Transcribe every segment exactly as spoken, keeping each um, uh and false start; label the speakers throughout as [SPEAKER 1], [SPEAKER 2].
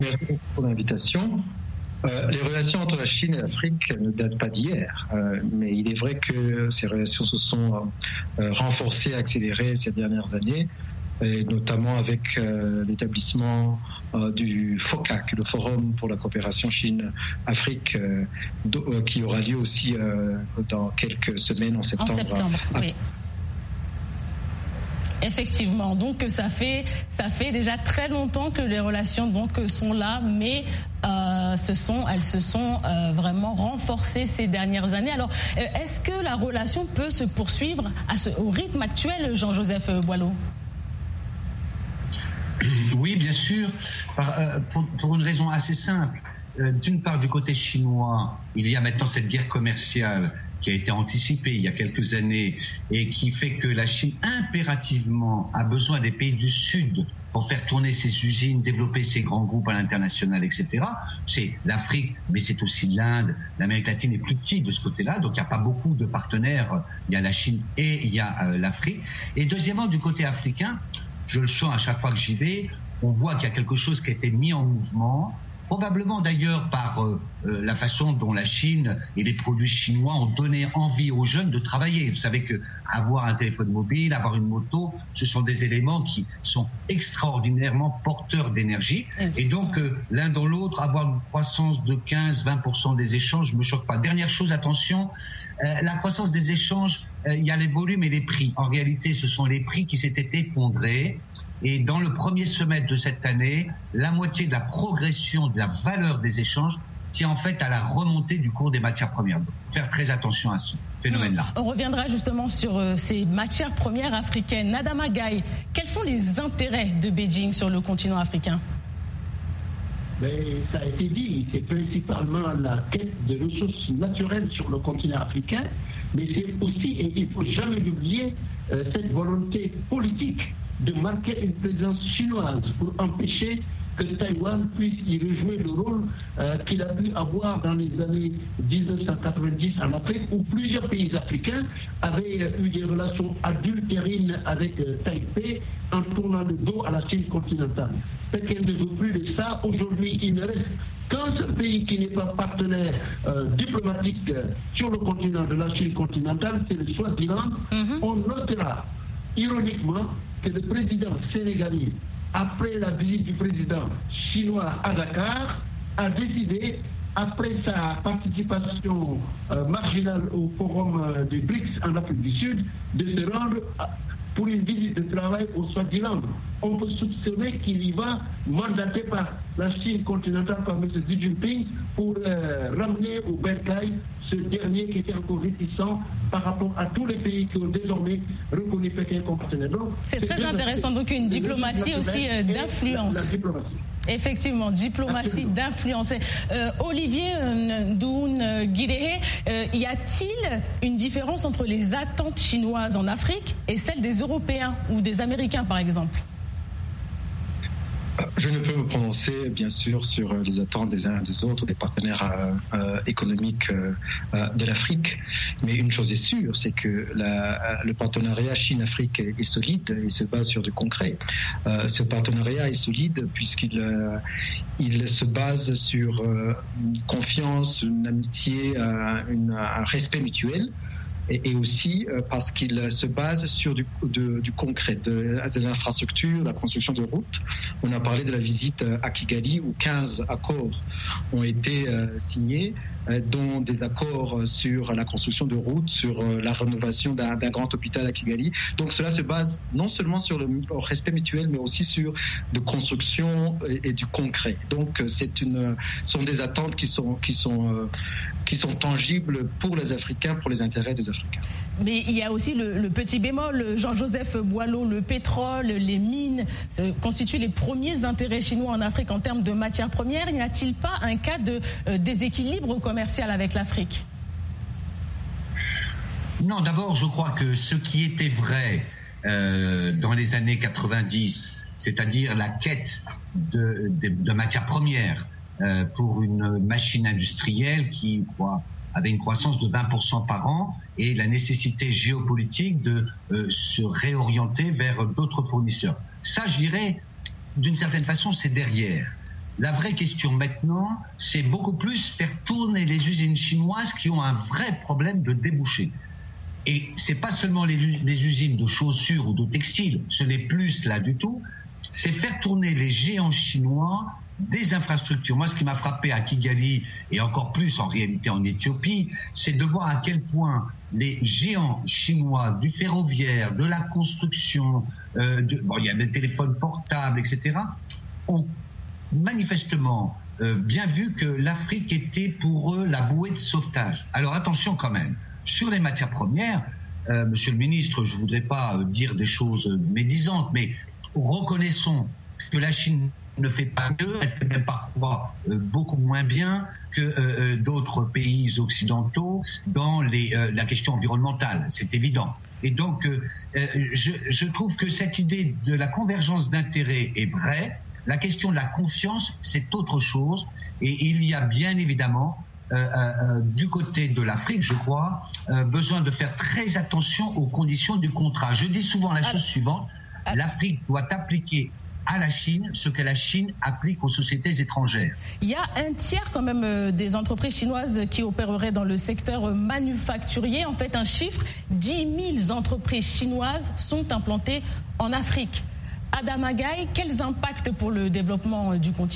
[SPEAKER 1] Merci pour l'invitation. Euh, les relations entre la Chine et l'Afrique ne datent pas d'hier, euh, mais il est vrai que ces relations se sont euh, renforcées, accélérées ces dernières années, et notamment avec euh, l'établissement euh, du FOCAC, le Forum pour la coopération Chine-Afrique, euh, euh, qui aura lieu aussi euh, dans quelques semaines en septembre.
[SPEAKER 2] En septembre, à... oui. Effectivement, donc ça fait ça fait déjà très longtemps que les relations donc sont là, mais euh, ce sont elles se sont euh, vraiment renforcées ces dernières années. Alors, est-ce que la relation peut se poursuivre à ce, au rythme actuel, Jean-Joseph Boileau?
[SPEAKER 3] Oui, bien sûr, par, euh, pour, pour une raison assez simple. Euh, d'une part, du côté chinois, il y a maintenant cette guerre commerciale qui a été anticipée il y a quelques années et qui fait que la Chine impérativement a besoin des pays du Sud pour faire tourner ses usines, développer ses grands groupes à l'international, et cetera. C'est l'Afrique, mais c'est aussi l'Inde. L'Amérique latine est plus petite de ce côté-là, donc il n'y a pas beaucoup de partenaires. Il y a la Chine et il y a euh, l'Afrique. Et deuxièmement, du côté africain, je le sens à chaque fois que j'y vais, on voit qu'il y a quelque chose qui a été mis en mouvement, probablement d'ailleurs par euh, euh, la façon dont la Chine et les produits chinois ont donné envie aux jeunes de travailler. Vous savez que avoir un téléphone mobile, avoir une moto, ce sont des éléments qui sont extraordinairement porteurs d'énergie. Et donc, euh, l'un dans l'autre, avoir une croissance de quinze à vingt pour cent des échanges ne me choque pas. Dernière chose, attention, euh, la croissance des échanges, euh, il y a les volumes et les prix. En réalité, ce sont les prix qui s'étaient effondrés. Et dans le premier semestre de cette année, la moitié de la progression de la valeur des échanges tient en fait à la remontée du cours des matières premières. Donc, faire très attention à ce phénomène-là.
[SPEAKER 2] On reviendra justement sur euh, ces matières premières africaines. Adama Gaye, quels sont les intérêts de Beijing sur le continent africain?
[SPEAKER 4] Mais ça a été dit, c'est principalement la quête de ressources naturelles sur le continent africain, mais c'est aussi, et il ne faut jamais l'oublier, euh, cette volonté politique de marquer une présence chinoise pour empêcher que Taïwan puisse y rejouer le rôle euh, qu'il a pu avoir dans les années dix-neuf cent quatre-vingt-dix en Afrique, où plusieurs pays africains avaient euh, eu des relations adultérines avec euh, Taipei en tournant le dos à la Chine continentale. Pékin ne veut plus de ça. Aujourd'hui, il ne reste qu'un seul pays qui n'est pas partenaire euh, diplomatique euh, sur le continent de la Chine continentale, c'est le Swaziland. Mm-hmm. On notera ironiquement que le président sénégalais, après la visite du président chinois à Dakar, a décidé, après sa participation euh, marginale au forum euh, des B R I C S en Afrique du Sud, de se rendre à, pour une visite de travail au Swaziland. On peut soupçonner qu'il y va mandaté par la Chine continentale, par M. Xi Jinping, pour euh, ramener au bercail ce dernier qui était encore réticent par rapport à tous les pays qui ont désormais reconnu Pékin comme partenaire. Donc,
[SPEAKER 2] c'est très intéressant, donc une diplomatie aussi euh, d'influence. La, la diplomatie. Effectivement, diplomatie d'influence. Euh, Olivier Ndoun Guirehe, euh, y a-t-il une différence entre les attentes chinoises en Afrique et celles des Européens ou des Américains, par exemple?
[SPEAKER 1] Je ne peux me prononcer, bien sûr, sur les attentes des uns et des autres, des partenaires euh, euh, économiques euh, de l'Afrique. Mais une chose est sûre, c'est que la, le partenariat Chine-Afrique est, est solide et se base sur du concret. Euh, ce partenariat est solide puisqu'il euh, il se base sur euh, une confiance, une amitié, euh, une, un respect mutuel. Et aussi parce qu'il se base sur du, de, du concret, de, des infrastructures, la construction de routes. On a parlé de la visite à Kigali où quinze accords ont été euh, signés, euh, dont des accords sur la construction de routes, sur euh, la rénovation d'un, d'un grand hôpital à Kigali. Donc cela se base non seulement sur le respect mutuel, mais aussi sur de construction et, et du concret. Donc c'est une, ce sont des attentes qui sont, qui sont, euh, qui sont tangibles pour les Africains, pour les intérêts des Africains.
[SPEAKER 2] Mais il y a aussi le, le petit bémol, Jean-Joseph Boileau, le pétrole, les mines constituent les premiers intérêts chinois en Afrique en termes de matières premières. N'y a-t-il pas un cas de euh, déséquilibre commercial avec l'Afrique?
[SPEAKER 3] Non, d'abord, je crois que ce qui était vrai euh, dans les années quatre-vingt-dix, c'est-à-dire la quête de, de, de matières premières euh, pour une machine industrielle qui, quoi, avait une croissance de vingt pour cent par an et la nécessité géopolitique de euh, se réorienter vers d'autres fournisseurs. Ça, je dirais, d'une certaine façon, c'est derrière. La vraie question maintenant, c'est beaucoup plus faire tourner les usines chinoises qui ont un vrai problème de débouché. Et c'est pas seulement les, les usines de chaussures ou de textiles, ce n'est plus cela du tout, c'est faire tourner les géants chinois des infrastructures. Moi, ce qui m'a frappé à Kigali, et encore plus en réalité en Éthiopie, c'est de voir à quel point les géants chinois du ferroviaire, de la construction, euh, de, bon, il y avait le téléphone portable, et cetera, ont manifestement euh, bien vu que l'Afrique était pour eux la bouée de sauvetage. Alors attention quand même, sur les matières premières, euh, Monsieur le Ministre, je ne voudrais pas euh, dire des choses médisantes, mais reconnaissons que la Chine ne fait pas mieux, elle fait même parfois euh, beaucoup moins bien que euh, d'autres pays occidentaux dans les, euh, la question environnementale, c'est évident. Et donc, euh, je, je trouve que cette idée de la convergence d'intérêts est vraie. La question de la confiance, c'est autre chose. Et il y a bien évidemment, euh, euh, du côté de l'Afrique, je crois, euh, besoin de faire très attention aux conditions du contrat. Je dis souvent la chose suivante, l'Afrique doit appliquer à la Chine ce que la Chine applique aux sociétés étrangères.
[SPEAKER 2] Il y a un tiers quand même euh, des entreprises chinoises qui opéreraient dans le secteur euh, manufacturier. En fait, un chiffre, dix mille entreprises chinoises sont implantées en Afrique. Adama Gaye, quels impacts pour le développement euh, du continent ?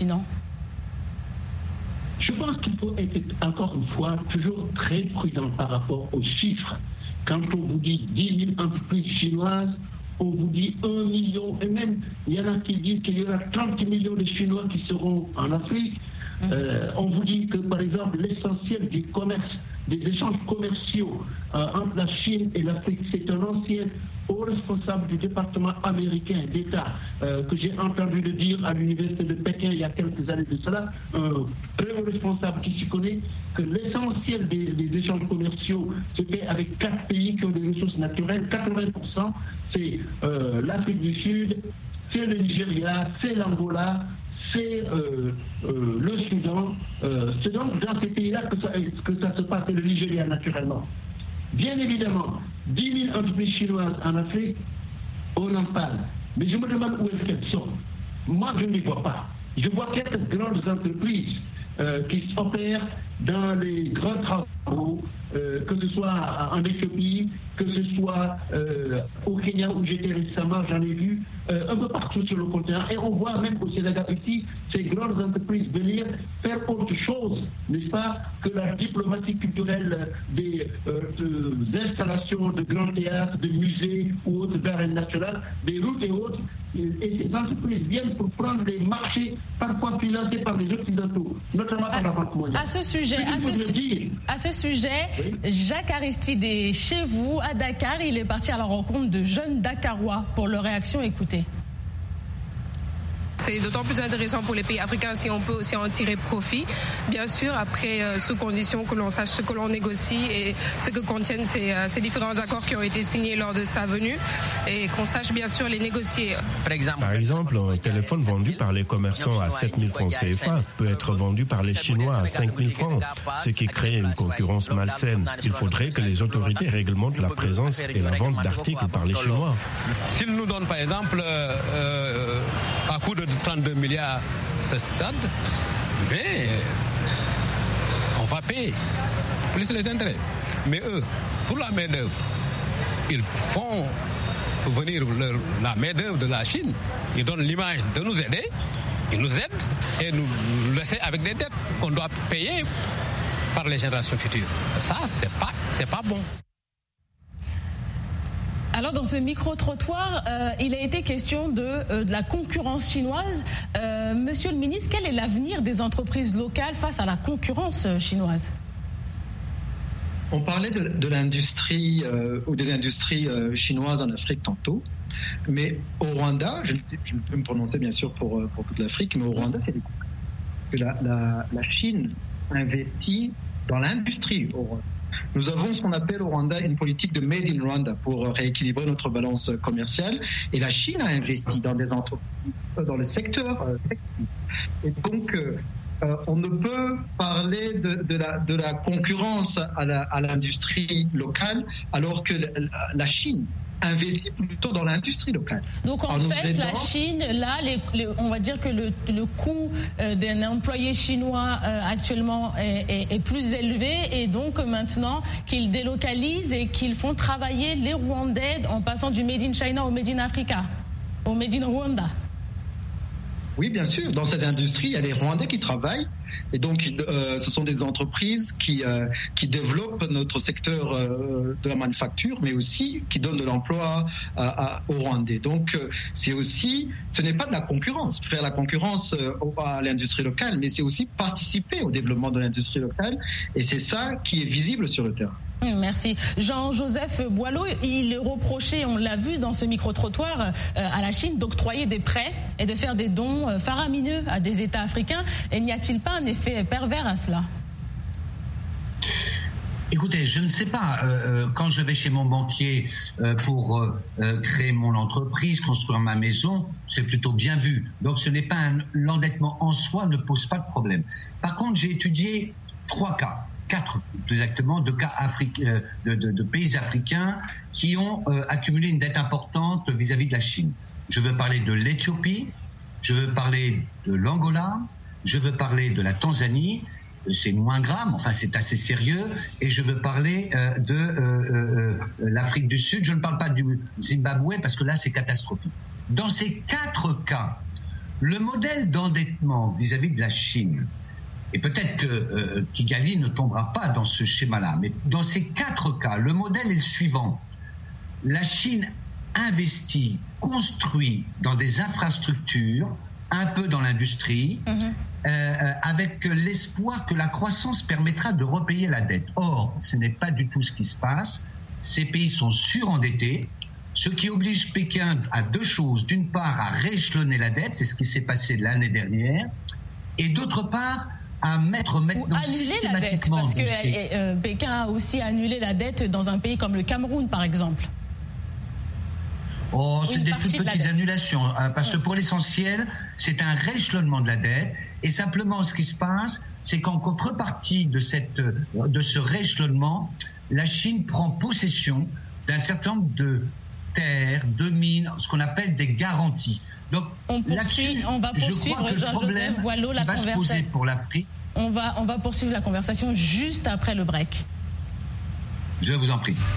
[SPEAKER 4] Je pense qu'il faut être, encore une fois, toujours très prudent par rapport aux chiffres. Quand on vous dit dix mille entreprises chinoises, on vous dit un million, et même il y en a qui disent qu'il y aura trente millions de Chinois qui seront en Afrique. Euh, on vous dit que, par exemple, l'essentiel du commerce, des échanges commerciaux euh, entre la Chine et l'Afrique, c'est un ancien haut responsable du département américain d'État euh, que j'ai entendu le dire à l'université de Pékin il y a quelques années de cela, un très haut responsable qui s'y connaît, que l'essentiel des, des échanges commerciaux se fait avec quatre pays qui ont des ressources naturelles. quatre-vingts pour cent, c'est euh, l'Afrique du Sud, c'est le Nigeria, c'est l'Angola, c'est euh, euh, le Soudan. Euh, c'est donc dans ces pays-là que ça, que ça se passe, le Nigeria naturellement. Bien évidemment, dix mille entreprises chinoises en Afrique, on en parle. Mais je me demande où est-ce qu'elles sont. Moi, je ne les vois pas. Je vois quelques grandes entreprises euh, qui opèrent dans les grands travaux, euh, que ce soit en Éthiopie, que ce soit euh, au Kenya où j'étais récemment, j'en ai vu, euh, un peu partout sur le continent. Et on voit même au Sénégal ici, ces grandes entreprises venir faire autre chose, n'est-ce pas, que la diplomatie culturelle des, euh, des installations de grands théâtres, de musées ou autres d'art national, des routes et autres. Et ces entreprises viennent pour prendre des marchés parfois financés par les Occidentaux, notamment par la Banque mondiale.
[SPEAKER 2] À ce sujet, à ce, su- à ce sujet, oui. Jacques Aristide est chez vous à Dakar. Il est parti à la rencontre de jeunes Dakarois pour leur réaction. Écoutez.
[SPEAKER 5] C'est d'autant plus intéressant pour les pays africains si on peut aussi en tirer profit, bien sûr, après euh, sous condition que l'on sache ce que l'on négocie et ce que contiennent ces, euh, ces différents accords qui ont été signés lors de sa venue et qu'on sache bien sûr les négocier.
[SPEAKER 6] Par exemple, un téléphone vendu par les commerçants à sept mille francs C F A peut être vendu par les Chinois à cinq mille francs, ce qui crée une concurrence malsaine. Il faudrait que les autorités réglementent la présence et la vente d'articles par les Chinois.
[SPEAKER 7] S'ils nous donnent par exemple euh, à coût de trente-deux milliards ce stade, mais on va payer plus les intérêts. Mais eux, pour la main-d'œuvre, ils font venir leur, la main-d'œuvre de la Chine. Ils donnent l'image de nous aider, ils nous aident et nous laissent avec des dettes qu'on doit payer par les générations futures. Ça, c'est pas, c'est pas bon.
[SPEAKER 2] Alors dans ce micro-trottoir, euh, il a été question de, euh, de la concurrence chinoise. Euh, Monsieur le ministre, quel est l'avenir des entreprises locales face à la concurrence chinoise ?
[SPEAKER 1] On parlait de, de l'industrie euh, ou des industries euh, chinoises en Afrique tantôt, mais au Rwanda, je ne sais, je ne peux me prononcer bien sûr pour, pour toute l'Afrique, mais au Rwanda, c'est que la, la, la Chine investit dans l'industrie au Rwanda. Nous avons ce qu'on appelle au Rwanda une politique de Made in Rwanda pour rééquilibrer notre balance commerciale. Et la Chine a investi dans des entreprises, dans le secteur textile. Et donc, euh, on ne peut parler de, de, la, de la concurrence à, la, à l'industrie locale alors que la, la Chine investit plutôt dans l'industrie locale.
[SPEAKER 2] Donc en, en fait, la Chine, là, les, les, on va dire que le, le coût euh, d'un employé chinois euh, actuellement est, est, est plus élevé, et donc maintenant qu'ils délocalisent et qu'ils font travailler les Rwandais en passant du Made in China au Made in Africa, au Made in Rwanda.
[SPEAKER 1] Oui, bien sûr. Dans ces industries, il y a des Rwandais qui travaillent. Et donc, euh, ce sont des entreprises qui, euh, qui développent notre secteur euh, de la manufacture, mais aussi qui donnent de l'emploi à, à, aux Rwandais. Donc, euh, c'est aussi, ce n'est pas de la concurrence, faire la concurrence euh, à l'industrie locale, mais c'est aussi participer au développement de l'industrie locale. Et c'est ça qui est visible sur le terrain.
[SPEAKER 2] Merci. Jean-Joseph Boileau, il est reproché, on l'a vu dans ce micro-trottoir, euh, à la Chine d'octroyer des prêts et de faire des dons euh, faramineux à des États africains. Et n'y a-t-il pas un effet pervers à cela ?
[SPEAKER 3] Écoutez, je ne sais pas. Euh, quand je vais chez mon banquier euh, pour euh, créer mon entreprise, construire ma maison, c'est plutôt bien vu. Donc ce n'est pas un, l'endettement en soi ne pose pas de problème. Par contre, j'ai étudié trois cas. Quatre, plus exactement, de cas africains, de, de, de pays africains qui ont euh, accumulé une dette importante vis-à-vis de la Chine. Je veux parler de l'Éthiopie, je veux parler de l'Angola, je veux parler de la Tanzanie, c'est moins grave, enfin c'est assez sérieux, et je veux parler euh, de euh, euh, l'Afrique du Sud. Je ne parle pas du Zimbabwe parce que là c'est catastrophique. Dans ces quatre cas, le modèle d'endettement vis-à-vis de la Chine, et peut-être que euh, Kigali ne tombera pas dans ce schéma-là, mais dans ces quatre cas, le modèle est le suivant. La Chine investit, construit dans des infrastructures, un peu dans l'industrie, mmh. euh, avec l'espoir que la croissance permettra de repayer la dette. Or, ce n'est pas du tout ce qui se passe. Ces pays sont surendettés, ce qui oblige Pékin à deux choses. D'une part, à rééchelonner la dette, c'est ce qui s'est passé l'année dernière, et d'autre part, à mettre maintenant systématiquement...
[SPEAKER 2] Ou annuler la dette, parce que euh, Pékin a aussi annulé la dette dans un pays comme le Cameroun, par exemple.
[SPEAKER 3] Oh, c'est des toutes petites annulations, hein, parce que pour l'essentiel, c'est un rééchelonnement de la dette, et simplement ce qui se passe, c'est qu'en contrepartie de, cette, de ce rééchelonnement, la Chine prend possession d'un certain nombre de terres, de mines, ce qu'on appelle des garanties. Donc,
[SPEAKER 2] on, poursuit, on va poursuivre Jean-Joseph Boileau la conversation.
[SPEAKER 3] Pour l'Afrique,
[SPEAKER 2] on va, on va poursuivre la conversation juste après le break.
[SPEAKER 3] Je vous en prie.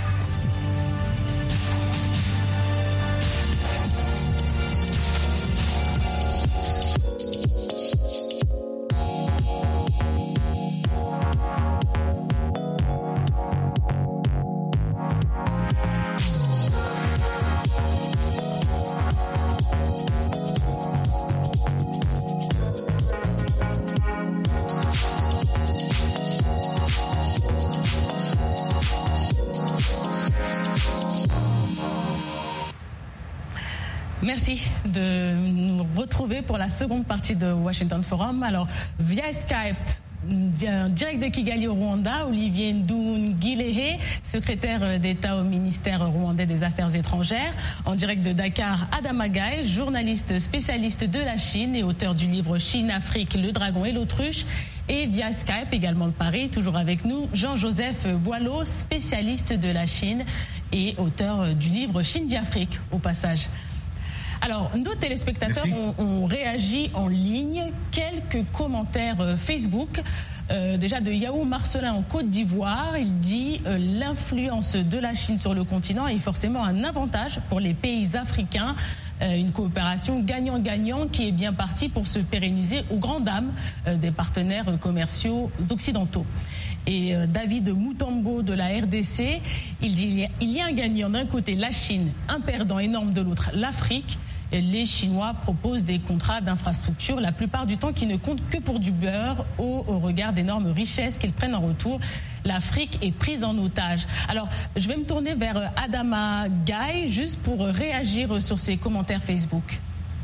[SPEAKER 2] Merci de nous retrouver pour la seconde partie de Washington Forum. Alors, via Skype, via direct de Kigali au Rwanda, Olivier Nduhungirehe, secrétaire d'État au ministère rwandais des Affaires étrangères. En direct de Dakar, Adama Gaye, journaliste spécialiste de la Chine et auteur du livre Chine-Afrique, le dragon et l'autruche. Et via Skype, également de Paris, toujours avec nous, Jean-Joseph Boileau, spécialiste de la Chine et auteur du livre Chine-Afrique, au passage. Alors, nos téléspectateurs ont, ont réagi en ligne. Quelques commentaires Facebook. Euh, déjà de Yahou Marcelin en Côte d'Ivoire. Il dit euh, l'influence de la Chine sur le continent est forcément un avantage pour les pays africains. Euh, une coopération gagnant-gagnant qui est bien partie pour se pérenniser aux grandes dames euh, des partenaires commerciaux occidentaux. Et euh, David Moutombo de la R D C, il dit il y a, il y a un gagnant d'un côté, la Chine, un perdant énorme de l'autre, l'Afrique. Les Chinois proposent des contrats d'infrastructure, la plupart du temps qui ne comptent que pour du beurre au, au regard d'énormes richesses qu'ils prennent en retour. L'Afrique est prise en otage. Alors, je vais me tourner vers Adama Gaye, juste pour réagir sur ces commentaires Facebook.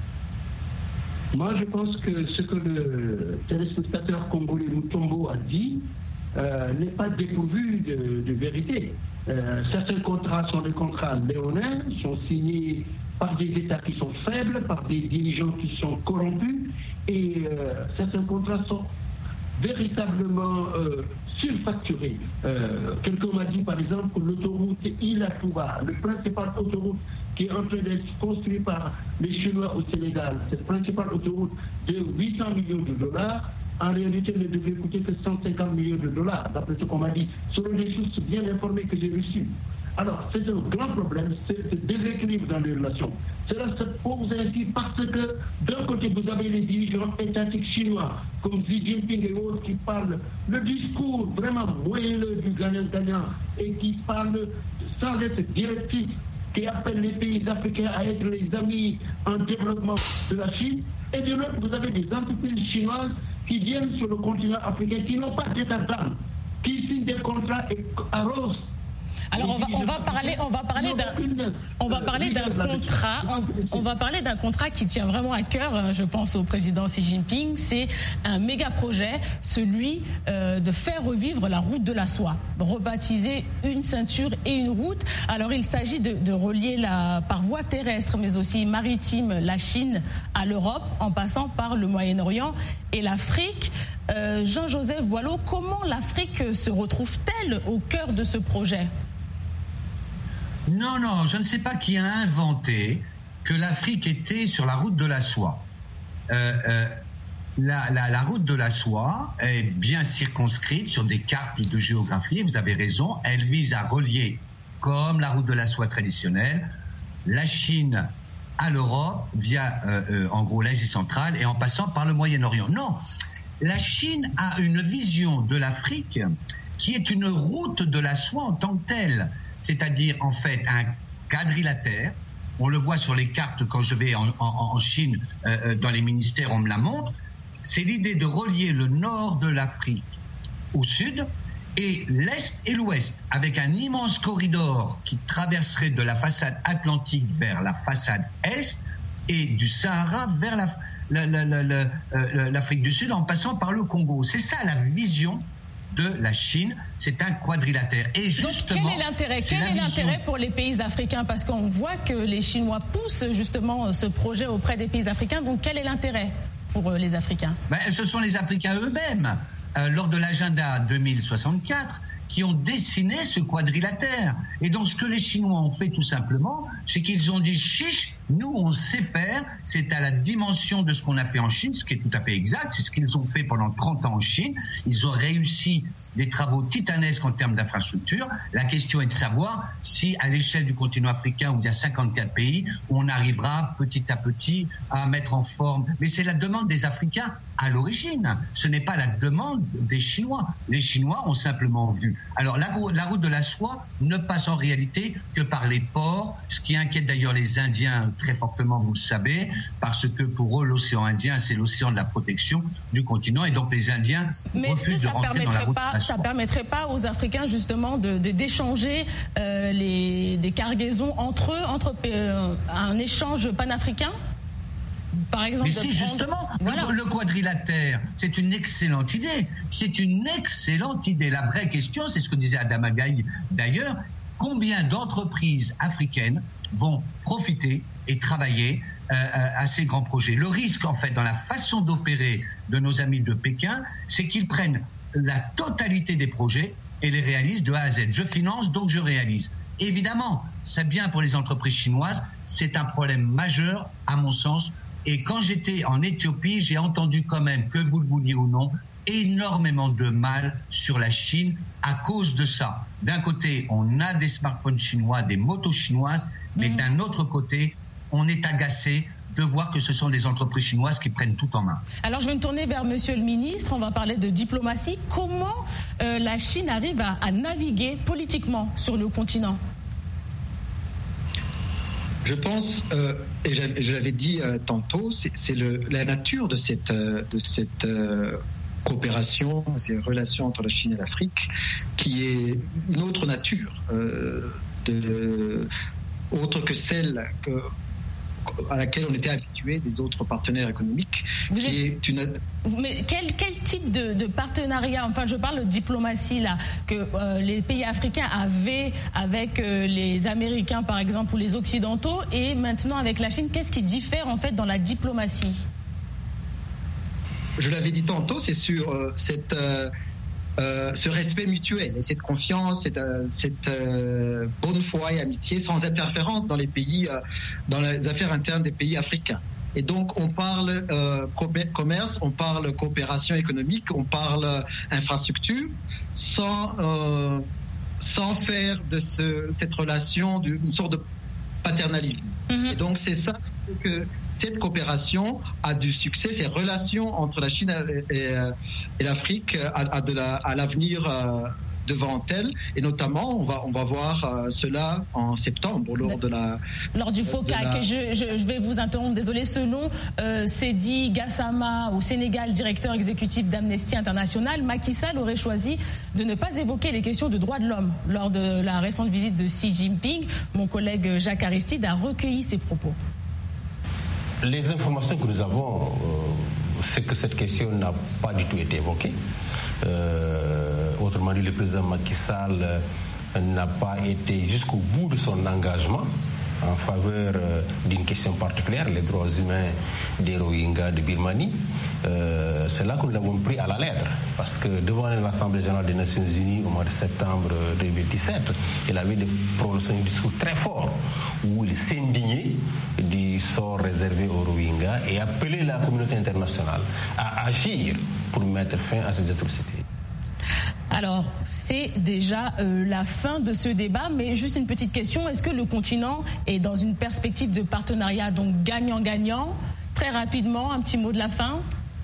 [SPEAKER 4] Moi, je pense que ce que le téléspectateur congolais Moutombo a dit euh, n'est pas dépourvu de, de vérité. Euh, certains contrats sont des contrats léonins, sont signés par des États qui sont faibles, par des dirigeants qui sont corrompus, et euh, certains contrats sont véritablement euh, surfacturé. Euh, quelqu'un m'a dit par exemple que l'autoroute Ila Touba, le principal autoroute qui est en train d'être construit par les Chinois au Sénégal, cette principale autoroute de huit cents millions de dollars, en réalité ne devrait coûter que cent cinquante millions de dollars, d'après ce qu'on m'a dit, selon les sources bien informées que j'ai reçues. Alors, c'est un grand problème, c'est ce déséquilibre dans les relations. Cela se pose ainsi parce que, d'un côté, vous avez les dirigeants étatiques chinois, comme Xi Jinping et autres, qui parlent le discours vraiment moelleux du gagnant-gagnant et qui parlent sans être directifs, qui appellent les pays africains à être les amis en développement de la Chine. Et de l'autre, vous avez des entreprises chinoises qui viennent sur le continent africain, qui n'ont pas d'état d'âme, qui signent des contrats et arrosent.
[SPEAKER 2] Alors on va, on va parler, on va parler d'un, on va parler d'un contrat, on, on va parler d'un contrat qui tient vraiment à cœur, je pense au président Xi Jinping. C'est un méga projet, celui euh, de faire revivre la route de la soie, rebaptiser une ceinture et une route. Alors il s'agit de, de relier la, par voie terrestre, mais aussi maritime, la Chine à l'Europe, en passant par le Moyen-Orient et l'Afrique. Euh, Jean-Joseph Boileau, comment l'Afrique se retrouve-t-elle au cœur de ce projet ?
[SPEAKER 3] Non, non, je ne sais pas qui a inventé que l'Afrique était sur la route de la soie. Euh, euh, la, la, la route de la soie est bien circonscrite sur des cartes de géographie, vous avez raison, elle vise à relier, comme la route de la soie traditionnelle, la Chine à l'Europe via, euh, euh, en gros, l'Asie centrale et en passant par le Moyen-Orient. Non, la Chine a une vision de l'Afrique qui est une route de la soie en tant que telle. C'est-à-dire en fait un quadrilatère. On le voit sur les cartes quand je vais en, en, en Chine, euh, dans les ministères, on me la montre. C'est l'idée de relier le nord de l'Afrique au sud et l'est et l'ouest, avec un immense corridor qui traverserait de la façade atlantique vers la façade est et du Sahara vers la, la, la, la, la, euh, l'Afrique du Sud en passant par le Congo. C'est ça la vision de la Chine, c'est un quadrilatère. Et justement,
[SPEAKER 2] donc quel est l'intérêt, quel est l'intérêt pour les pays africains ? Parce qu'on voit que les Chinois poussent justement ce projet auprès des pays africains. Donc quel est l'intérêt pour les Africains ?
[SPEAKER 3] Ben, ce sont les Africains eux-mêmes, euh, lors de l'agenda deux mille soixante-quatre, qui ont dessiné ce quadrilatère. Et donc ce que les Chinois ont fait tout simplement, c'est qu'ils ont dit chiche, nous on sait faire, c'est à la dimension de ce qu'on a fait en Chine, ce qui est tout à fait exact, c'est ce qu'ils ont fait pendant trente ans en Chine. Ils ont réussi des travaux titanesques en termes d'infrastructure. La question est de savoir si à l'échelle du continent africain où il y a cinquante-quatre pays, on arrivera petit à petit à mettre en forme. Mais c'est la demande des Africains à l'origine, ce n'est pas la demande des Chinois. Les Chinois ont simplement vu. Alors la, la route de la soie ne passe en réalité que par les ports, ce qui inquiète d'ailleurs les Indiens très fortement, vous le savez, parce que pour eux l'océan Indien c'est l'océan de la protection du continent et donc les Indiens
[SPEAKER 2] Mais
[SPEAKER 3] refusent de rentrer dans la route
[SPEAKER 2] pas,
[SPEAKER 3] de la soie.
[SPEAKER 2] Ça ne permettrait pas aux Africains justement de, de, d'échanger euh, les, des cargaisons entre eux, entre euh, un échange panafricain ? Par exemple,
[SPEAKER 3] Mais si, prendre... justement, voilà. le, le quadrilatère, c'est une excellente idée. C'est une excellente idée. La vraie question, c'est ce que disait Adama Gaye d'ailleurs, combien d'entreprises africaines vont profiter et travailler euh, à ces grands projets. Le risque, en fait, dans la façon d'opérer de nos amis de Pékin, c'est qu'ils prennent la totalité des projets et les réalisent de A à Z. Je finance, donc je réalise. Évidemment, c'est bien pour les entreprises chinoises, c'est un problème majeur, à mon sens. Et quand j'étais en Éthiopie, j'ai entendu quand même, que vous le vouliez ou non, énormément de mal sur la Chine à cause de ça. D'un côté, on a des smartphones chinois, des motos chinoises, mais mmh. d'un autre côté, on est agacé de voir que ce sont des entreprises chinoises qui prennent tout en main.
[SPEAKER 2] Alors je vais me tourner vers Monsieur le Ministre, on va parler de diplomatie. Comment euh, la Chine arrive à, à naviguer politiquement sur le continent ?
[SPEAKER 1] Je pense, euh, et je, je l'avais dit euh, tantôt, c'est, c'est le, la nature de cette, euh, de cette euh, coopération, ces relations entre la Chine et l'Afrique, qui est une autre nature, euh, de, autre que celle que, à laquelle on était habitué des autres partenaires économiques.
[SPEAKER 2] Vous
[SPEAKER 1] qui
[SPEAKER 2] êtes...
[SPEAKER 1] est une...
[SPEAKER 2] Mais quel, quel type de, de partenariat, enfin je parle de diplomatie là, que euh, les pays africains avaient avec euh, les Américains par exemple ou les Occidentaux et maintenant avec la Chine, qu'est-ce qui diffère en fait dans la diplomatie ?
[SPEAKER 1] je l'avais dit tantôt, c'est sur euh, cette, euh, euh, ce respect mutuel, cette confiance, cette, euh, cette euh, bonne foi et amitié sans interférence dans les pays, euh, dans les affaires internes des pays africains. Et donc, on parle euh, commerce, on parle coopération économique, on parle infrastructure, sans, euh, sans faire de ce, cette relation une sorte de paternalisme. Mm-hmm. Et donc, c'est ça que cette coopération a du succès, ces relations entre la Chine et, et, et l'Afrique a, a de la, à l'avenir euh, devant elle, et notamment on va on va voir euh, cela en septembre lors de la
[SPEAKER 2] lors du FOCAC. La... Je, je, je vais vous interrompre, désolé. Selon euh, Seydi Gassama au Sénégal, directeur exécutif d'Amnesty International, Macky Sall aurait choisi de ne pas évoquer les questions de droits de l'homme lors de la récente visite de Xi Jinping. Mon collègue Jacques Aristide a recueilli ses propos.
[SPEAKER 8] Les informations que nous avons, euh, c'est que cette question n'a pas du tout été évoquée. Euh, autrement dit, le président Macky Sall euh, n'a pas été jusqu'au bout de son engagement en faveur euh, d'une question particulière, les droits humains des Rohingyas de Birmanie. Euh, c'est là que nous l'avons pris à la lettre, parce que devant l'Assemblée générale des Nations Unies au mois de septembre deux mille dix-sept, il avait prononcé un discours très fort où il s'indignait du sort réservé aux Rohingyas et appelait la communauté internationale à agir pour mettre fin à ces atrocités.
[SPEAKER 2] Alors, c'est déjà euh, la fin de ce débat, mais juste une petite question. Est-ce que le continent est dans une perspective de partenariat, donc gagnant-gagnant? Très rapidement, un petit mot de la fin.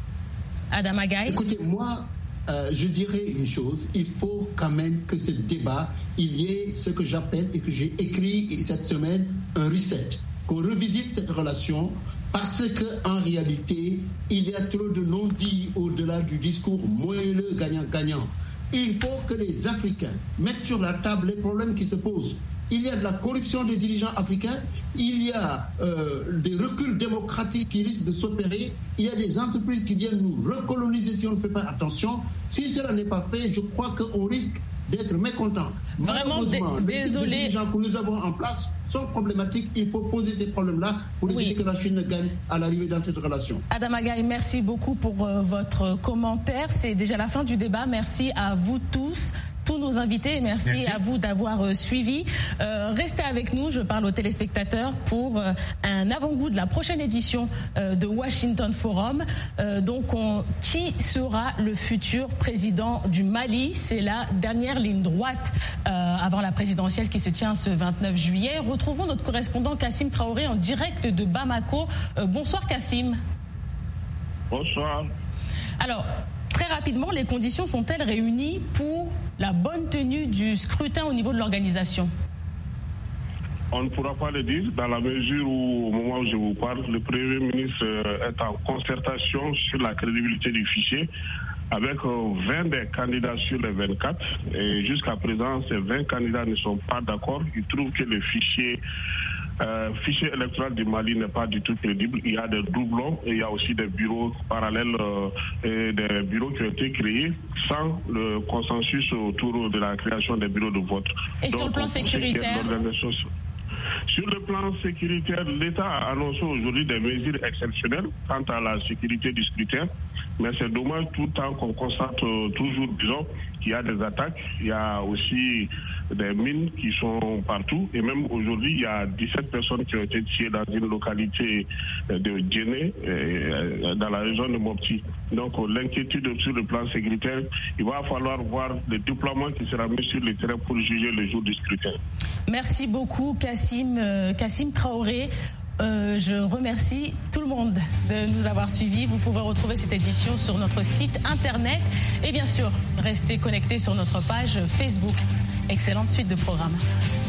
[SPEAKER 2] Adama Gaye.
[SPEAKER 9] Écoutez, moi, euh, je dirais une chose. Il faut quand même que ce débat, il y ait ce que j'appelle et que j'ai écrit cette semaine, un reset. Qu'on revisite cette relation, parce qu'en réalité, il y a trop de non-dits au-delà du discours moelleux gagnant-gagnant. Il faut que les Africains mettent sur la table les problèmes qui se posent. Il y a de la corruption des dirigeants africains, il y a euh, des reculs démocratiques qui risquent de s'opérer, il y a des entreprises qui viennent nous recoloniser si on ne fait pas attention. Si cela n'est pas fait, je crois qu'on risque d'être mécontents.
[SPEAKER 2] Vraiment,
[SPEAKER 9] les types de dirigeants que nous avons en place sont problématiques. Il faut poser ces problèmes-là pour éviter oui. que la Chine ne gagne à l'arrivée dans cette relation.
[SPEAKER 2] Adama Gaye, merci beaucoup pour euh, votre commentaire. C'est déjà la fin du débat. Merci à vous tous. Tous nos invités, merci, merci à vous d'avoir euh, suivi. Euh, restez avec nous, je parle aux téléspectateurs pour euh, un avant-goût de la prochaine édition euh, de Washington Forum. Euh, donc, on, qui sera le futur président du Mali? C'est la dernière ligne droite euh, avant la présidentielle qui se tient ce vingt-neuf juillet. Retrouvons notre correspondant Kassim Traoré en direct de Bamako. Euh, bonsoir Kassim.
[SPEAKER 10] Bonsoir.
[SPEAKER 2] Alors, très rapidement, les conditions sont-elles réunies pour la bonne tenue du scrutin au niveau de l'organisation?
[SPEAKER 10] On ne pourra pas le dire dans la mesure où, au moment où je vous parle, le Premier ministre est en concertation sur la crédibilité du fichier avec vingt des candidats sur les vingt-quatre. Et jusqu'à présent, ces vingt candidats ne sont pas d'accord. Ils trouvent que le fichier Euh, fichier électoral du Mali n'est pas du tout crédible. Il y a des doublons et il y a aussi des bureaux parallèles euh, et des bureaux qui ont été créés sans le consensus autour de la création des bureaux de vote.
[SPEAKER 2] Et Donc, sur le plan sécuritaire
[SPEAKER 10] Sur le plan sécuritaire, l'État a annoncé aujourd'hui des mesures exceptionnelles quant à la sécurité du scrutin. Mais c'est dommage tout le temps qu'on constate euh, toujours, disons, qu'il y a des attaques. Il y a aussi des mines qui sont partout. Et même aujourd'hui, il y a dix-sept personnes qui ont été tuées dans une localité de Djenné, euh, dans la région de Mopti. Donc euh, l'inquiétude sur le plan sécuritaire, il va falloir voir le déploiement qui sera mis sur le terrain pour juger le jour du scrutin.
[SPEAKER 2] Merci beaucoup Kassim, euh, Kassim Traoré. Euh, je remercie tout le monde de nous avoir suivis. Vous pouvez retrouver cette édition sur notre site internet et bien sûr, restez connectés sur notre page Facebook. Excellente suite de programmes.